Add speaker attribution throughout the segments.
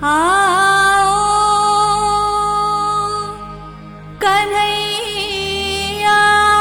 Speaker 1: आओ कन्हैया,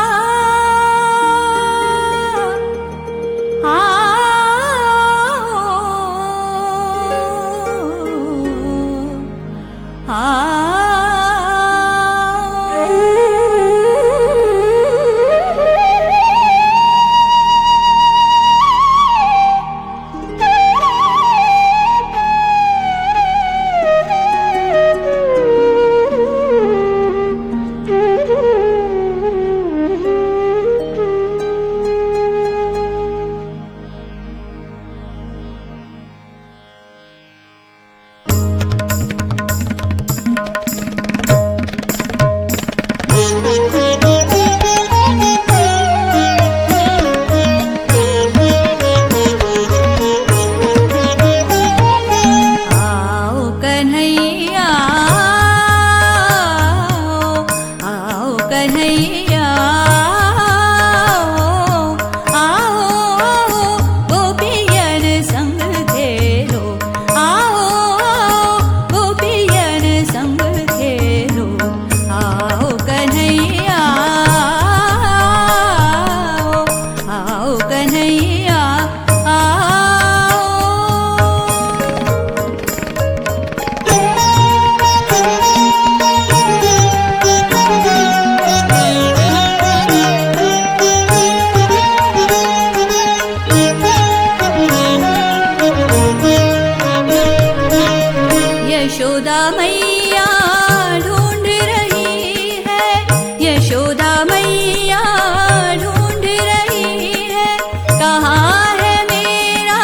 Speaker 1: यशोदा मैया ढूंढ रही है, यशोदा मैया ढूंढ रही है, कहाँ है मेरा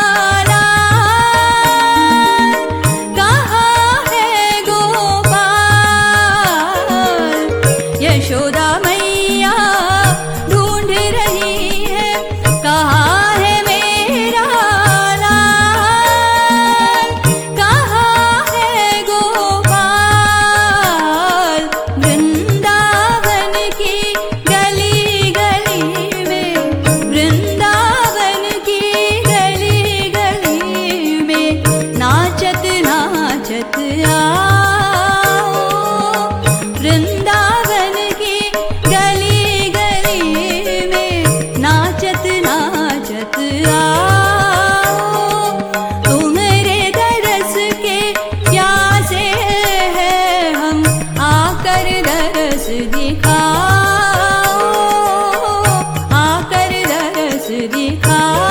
Speaker 1: लाल, कहाँ है गोपाल। यशोदा मैया ढूंढ रही है, कहाँ है मेरा लाल, कहाँ है गोपाल। वृंदावन की गली गली में, वृंदावन की गली गली में नाचत नाचत आओ। वृंदावन की गली गली में नाचत नाचत आओ। तुम्हारे दरस के प्यासे हैं हम, आकर दरस दिखाओ, आकर दरस दिखाओ।